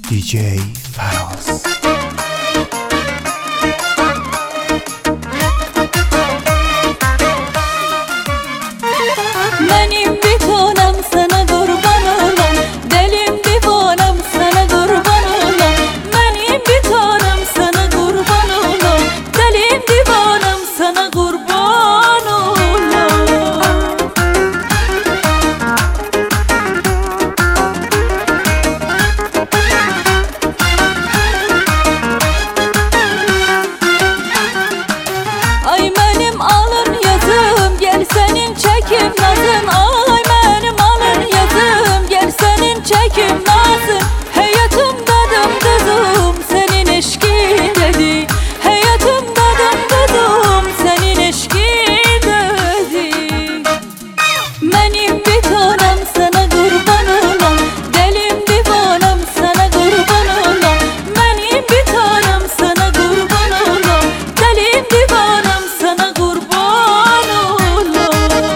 DJ Feroz. Benim bir tanem sana kurban olan, delim divanam sana kurban olan. Benim bir tanem sana kurban olan, delim divanam sana kurban olan. Ay benim alın yazım, gel senin çekim nazın. Ay benim alın yazım, gel senin çekim nazın. Hayatım dadım kızım, senin eşkin dedi. Hayatım dadım kızım, senin eşkin dedi. Benim bir tanem sana kurban olan, delim divanam sana kurban olan. Benim bir tanem sana kurban olan, delim divanam sana kurban olan.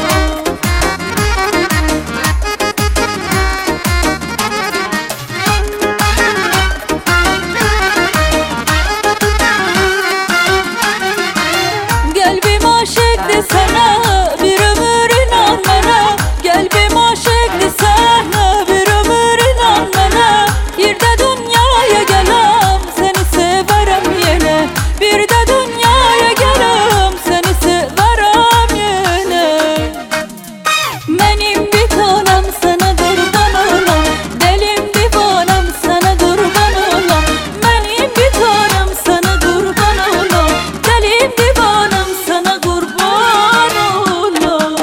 Kalbim aşıktı sana, bir ömür inan bana. Kalbim aşıktı sana, bir ömür inan bana. Bir de dünyaya gelem, seni severim yine. Bir de dünyaya gelem, seni severim yine. Benim bir tanem sana kurban olan, delim divanam sana kurban olan. Benim bir tanem sana kurban olan, delim divanam sana kurban olan.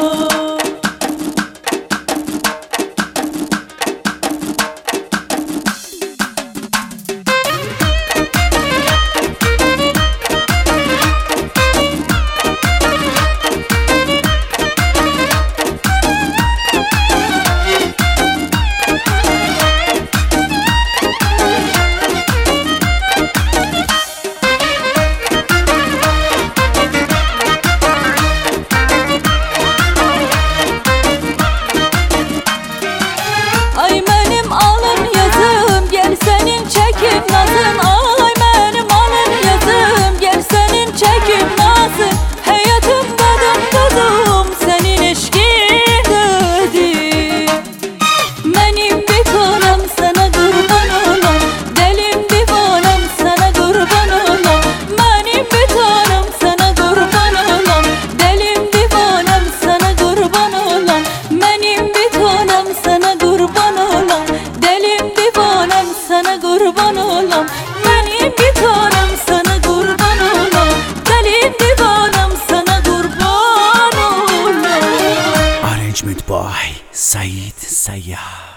Ay benim alın yazım, gel senin çekim nazın. Ay benim alın yazım, gel senin çekim nazın. Hayatım dadım kızım, senin eşkin dedi. Benim bir tanem sana kurban olan, delim divanam sana kurban olan. Benim bir tanem sana kurban olan, delim divanam sana kurban olan. Benim bir tanem sana kurban olan, delim divanam sana kurban olan. Benim bir tanem sana kurban olan, delim divanam sana kurban olan. Arrangement by Said Sayyah.